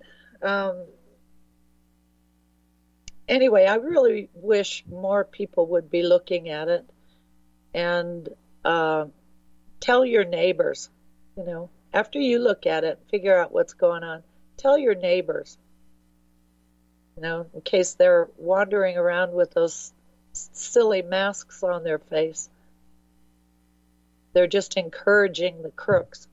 Anyway, I really wish more people would be looking at it and tell your neighbors, after you look at it, figure out what's going on. Tell your neighbors, in case they're wandering around with those silly masks on their face. They're just encouraging the crooks.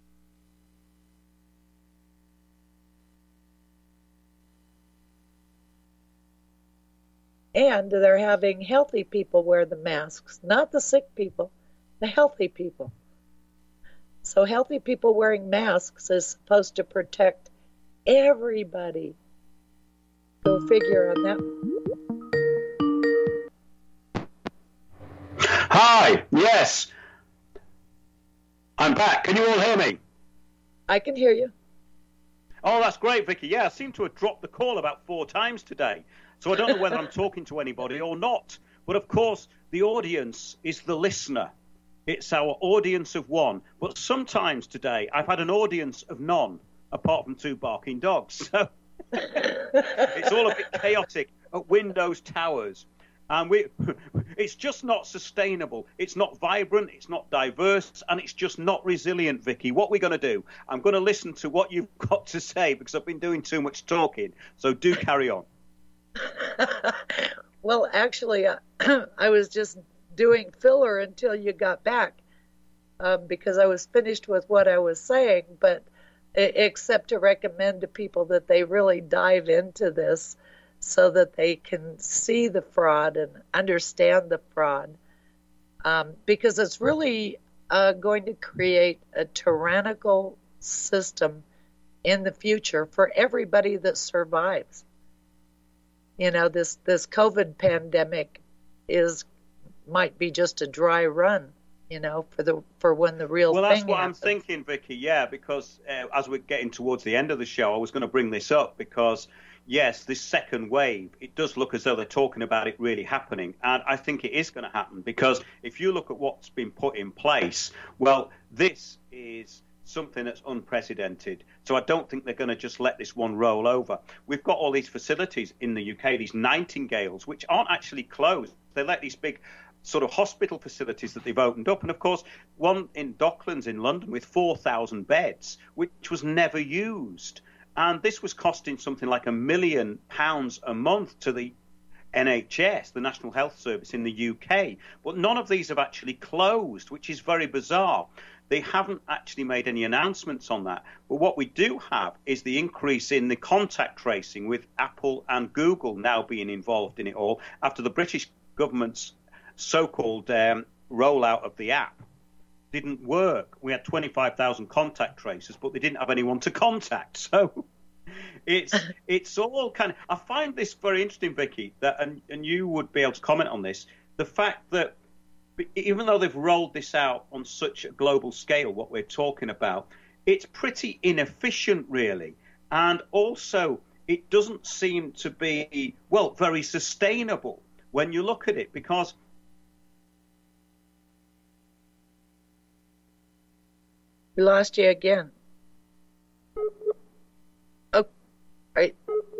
And they're having healthy people wear the masks, not the sick people, the healthy people. So healthy people wearing masks is supposed to protect everybody. Go figure on that. Hi, yes. I'm back. Can you all hear me? I can hear you. Oh, that's great, Vicky. Yeah, I seem to have dropped the call about 4 times today. So I don't know whether I'm talking to anybody or not. But of course, the audience is the listener. It's our audience of one. But sometimes today, I've had an audience of none, apart from 2 barking dogs. So it's all a bit chaotic at Windows Towers. And it's just not sustainable. It's not vibrant. It's not diverse. And it's just not resilient, Vicky. What we're going to do, I'm going to listen to what you've got to say because I've been doing too much talking. So do carry on. Well, actually, I was just doing filler until you got back because I was finished with what I was saying, but except to recommend to people that they really dive into this so that they can see the fraud and understand the fraud, because it's really going to create a tyrannical system in the future for everybody that survives. This COVID pandemic might be just a dry run, for when the real thing happens. Well, that's what I'm thinking, Vicky. Yeah, because as we're getting towards the end of the show, I was going to bring this up because, yes, this second wave, it does look as though they're talking about it really happening. And I think it is going to happen because if you look at what's been put in place, well, this is something that's unprecedented. So I don't think they're going to just let this one roll over. We've got all these facilities in the UK, these Nightingales, which aren't actually closed. They're like these big sort of hospital facilities that they've opened up. And, of course, one in Docklands in London with 4,000 beds, which was never used. And this was costing something like £1 million a month to the NHS, the National Health Service in the UK. But none of these have actually closed, which is very bizarre. They haven't actually made any announcements on that. But what we do have is the increase in the contact tracing with Apple and Google now being involved in it all after the British government's so-called rollout of the app didn't work. We had 25,000 contact tracers, but they didn't have anyone to contact. So it's all kind of... I find this very interesting, Vicky, that and you would be able to comment on this, the fact that even though they've rolled this out on such a global scale, what we're talking about, it's pretty inefficient, really. And also, it doesn't seem to be, well, very sustainable when you look at it, because we lost you again. Oh, right.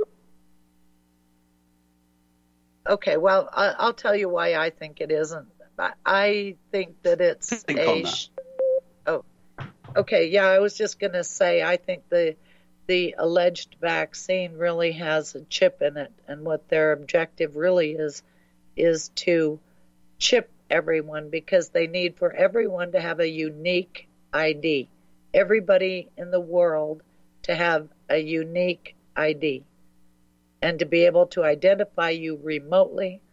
Okay, well, I'll tell you why I think it isn't. I think that it's okay. Yeah, I was just going to say, I think the the alleged vaccine really has a chip in it, and what their objective really is to chip everyone, because they need for everyone to have a unique ID. Everybody in the world to have a unique ID and to be able to identify you remotely,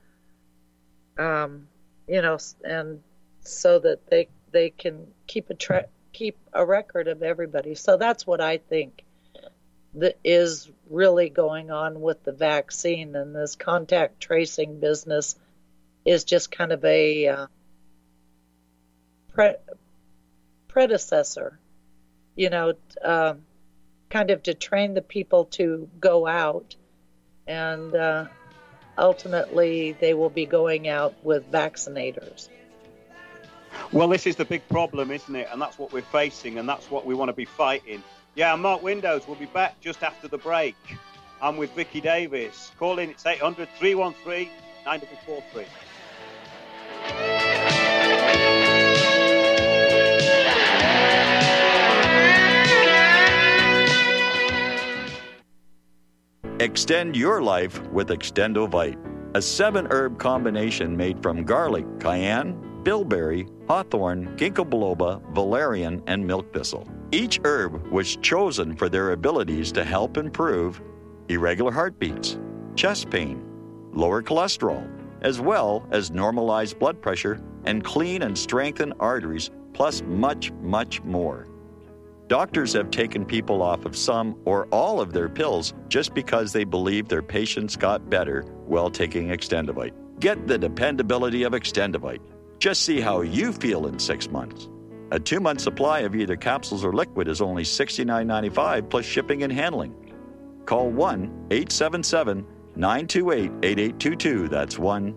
and so that they can keep a record of everybody. So that's what I think that is really going on with the vaccine, and this contact tracing business is just kind of a predecessor, kind of to train the people to go out, and ultimately they will be going out with vaccinators. Well, this is the big problem, isn't it? And that's what we're facing, and that's what we want to be fighting. Yeah, I'm Mark Windows. We'll be back just after the break. I'm with Vicky Davis. Call in, it's 800-313-9043. Extend your life with Extendovite, a 7-herb combination made from garlic, cayenne, bilberry, hawthorn, ginkgo biloba, valerian, and milk thistle. Each herb was chosen for their abilities to help improve irregular heartbeats, chest pain, lower cholesterol, as well as normalize blood pressure and clean and strengthen arteries, plus much, much more. Doctors have taken people off of some or all of their pills just because they believe their patients got better while taking Extendovite. Get the dependability of Extendovite. Just see how you feel in 6 months. A 2-month supply of either capsules or liquid is only $69.95 plus shipping and handling. Call 1-877-928-8822. That's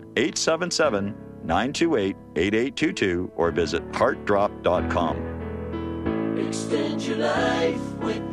1-877-928-8822 or visit heartdrop.com. Extend your life with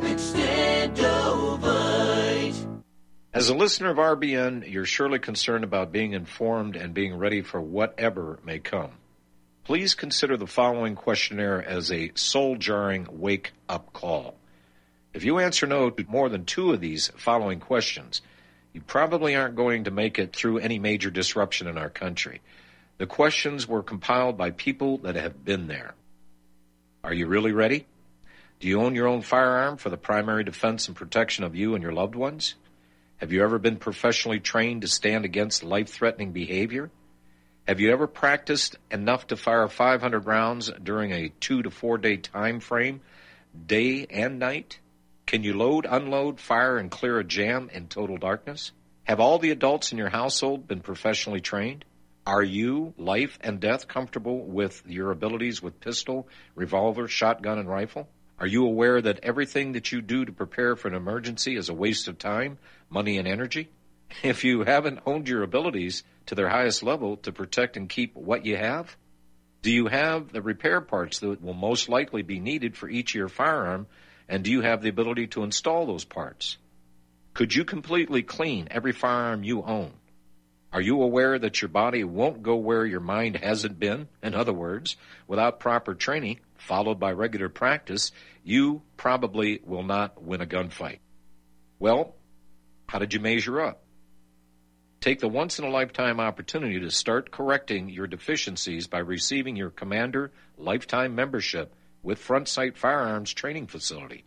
Extendovite. As a listener of RBN, you're surely concerned about being informed and being ready for whatever may come. Please consider the following questionnaire as a soul-jarring wake-up call. If you answer no to more than 2 of these following questions, you probably aren't going to make it through any major disruption in our country. The questions were compiled by people that have been there. Are you really ready? Do you own your own firearm for the primary defense and protection of you and your loved ones? Have you ever been professionally trained to stand against life-threatening behavior? Have you ever practiced enough to fire 500 rounds during a 2 to 4 day time frame, day and night? Can you load, unload, fire, and clear a jam in total darkness? Have all the adults in your household been professionally trained? Are you, life and death, comfortable with your abilities with pistol, revolver, shotgun, and rifle? Are you aware that everything that you do to prepare for an emergency is a waste of time, money, and energy? If you haven't honed your abilities to their highest level to protect and keep what you have, do you have the repair parts that will most likely be needed for each of your firearm, and do you have the ability to install those parts? Could you completely clean every firearm you own? Are you aware that your body won't go where your mind hasn't been? In other words, without proper training, followed by regular practice, you probably will not win a gunfight. Well, how did you measure up? Take the once-in-a-lifetime opportunity to start correcting your deficiencies by receiving your Commander Lifetime Membership with Front Sight Firearms Training Facility.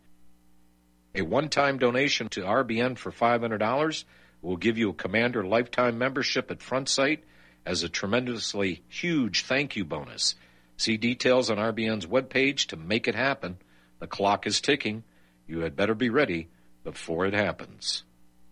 A one-time donation to RBN for $500 will give you a Commander Lifetime Membership at Front Sight as a tremendously huge thank you bonus. See details on RBN's webpage to make it happen. The clock is ticking. You had better be ready before it happens.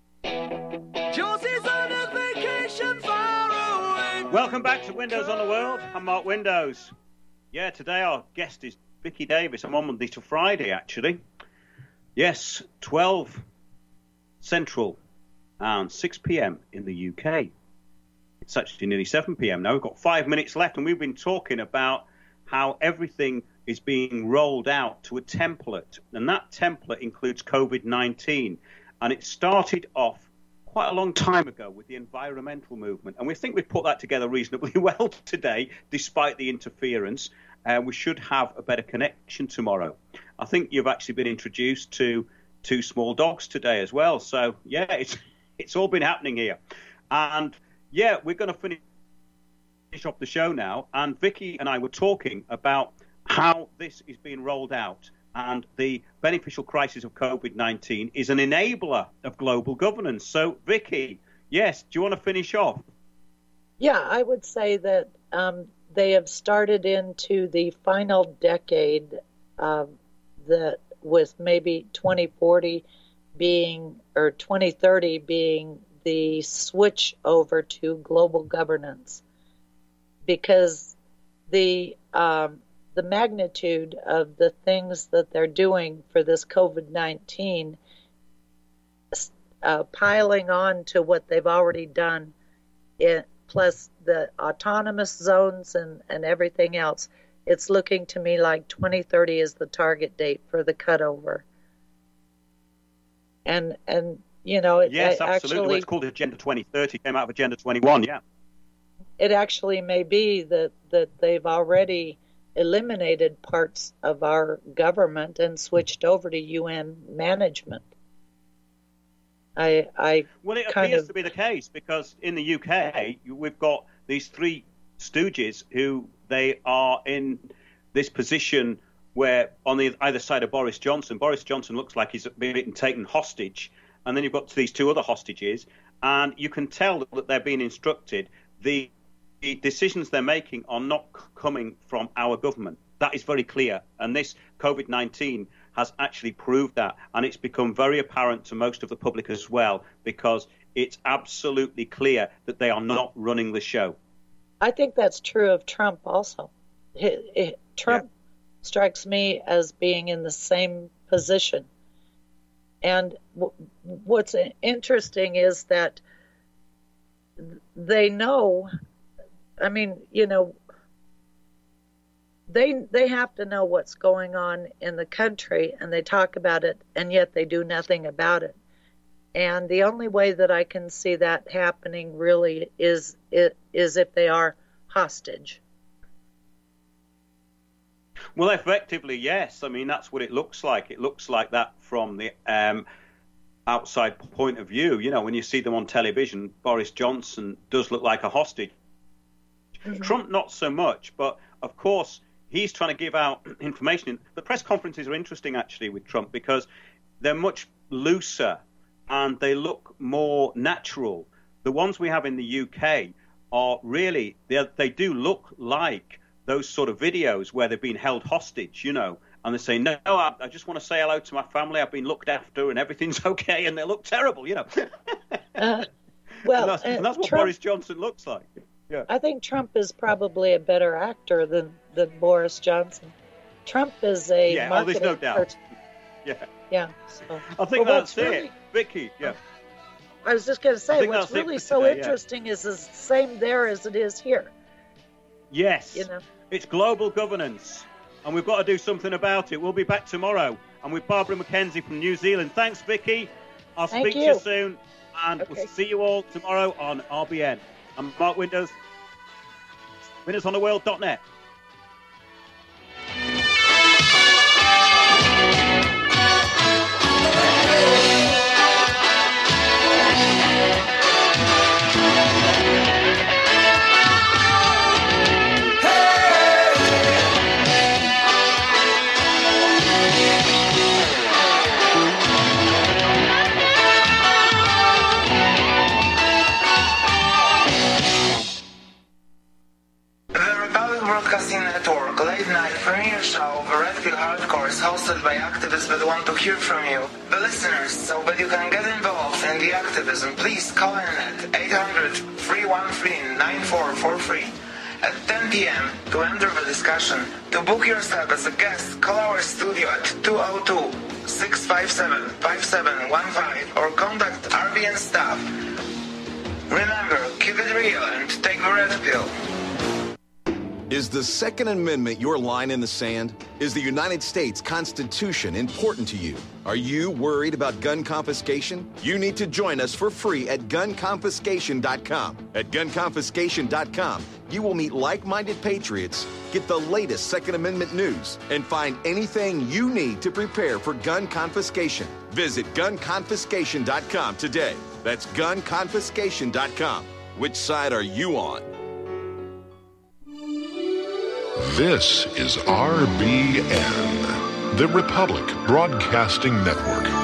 Josie's on a vacation far away. Welcome back to Windows on the World. I'm Mark Windows. Yeah, today our guest is Vicky Davis. I'm on Monday to Friday, actually. Yes, 12 Central and 6 p.m. in the UK. It's actually nearly 7 p.m. now. We've got 5 minutes left, and we've been talking about how everything is being rolled out to a template, and that template includes COVID-19. And it started off quite a long time ago with the environmental movement, and we think we've put that together reasonably well today, despite the interference. We should have a better connection tomorrow. I think you've actually been introduced to 2 small dogs today as well. So, yeah, it's all been happening here. And, yeah, we're going to finish off the show now. And Vicky and I were talking about how this is being rolled out. And the beneficial crisis of COVID-19 is an enabler of global governance. So, Vicky, yes, do you want to finish off? Yeah, I would say that they have started into the final decade that with maybe 2040 being, or 2030 being the switch over to global governance, because the magnitude of the things that they're doing for this COVID-19, piling on to what they've already done, plus the autonomous zones and everything else, it's looking to me like 2030 is the target date for the cutover. And you know, yes, absolutely. Well, it's called Agenda 2030. Came out of Agenda 21. Yeah. It actually may be that they've already eliminated parts of our government and switched over to UN management. Well, it appears to be the case, because in the UK we've got these 3 stooges who they are in this position where on the either side of Boris Johnson looks like he's been taken hostage, and then you've got these 2 other hostages, and you can tell that they're being instructed. The decisions they're making are not coming from our government. That is very clear, and this COVID-19 has actually proved that, and it's become very apparent to most of the public as well, because it's absolutely clear that they are not running the show. I think that's true of Trump also. Trump strikes me as being in the same position. And what's interesting is that they know, I mean, you know, they have to know what's going on in the country, and they talk about it, and yet they do nothing about it. And the only way that I can see that happening really is if they are hostage. Well, effectively, yes. I mean, that's what it looks like. It looks like that from the outside point of view. You know, when you see them on television, Boris Johnson does look like a hostage. Mm-hmm. Trump, not so much. But, of course, he's trying to give out information. The press conferences are interesting, actually, with Trump, because they're much looser and they look more natural. The ones we have in the UK are really, they do look like those sort of videos where they've been held hostage, you know, and they say, no, I just want to say hello to my family. I've been looked after and everything's okay. And they look terrible, you know. Well, and that's what Trump, Boris Johnson looks like. Yeah. I think Trump is probably a better actor than Boris Johnson. Trump is a marketing there's no doubt. person. Yeah. So. I think that's it. Vicky, yeah. I was just going to say, what's really so interesting is the same there as it is here. Yes. You know? It's global governance, and we've got to do something about it. We'll be back tomorrow. I'm with Barbara McKenzie from New Zealand. Thanks, Vicky. I'll speak to you soon, and we'll see you all tomorrow on RBN. I'm Mark Windows, winnersontheworld.net. Network late night premiere show The Red Pill Hardcore is hosted by activists that want to hear from you, the listeners. So that you can get involved in the activism, please call in at 800-313-9443 at 10 p.m. to enter the discussion. To book yourself as a guest, call our studio at 202-657-5715 or contact RBN staff. Remember, keep it real and take the red pill. Is the Second Amendment your line in the sand? Is the United States Constitution important to you? Are you worried about gun confiscation? You need to join us for free at gunconfiscation.com. At gunconfiscation.com, you will meet like-minded patriots, get the latest Second Amendment news, and find anything you need to prepare for gun confiscation. Visit gunconfiscation.com today. That's gunconfiscation.com. Which side are you on? This is RBN, the Republic Broadcasting Network.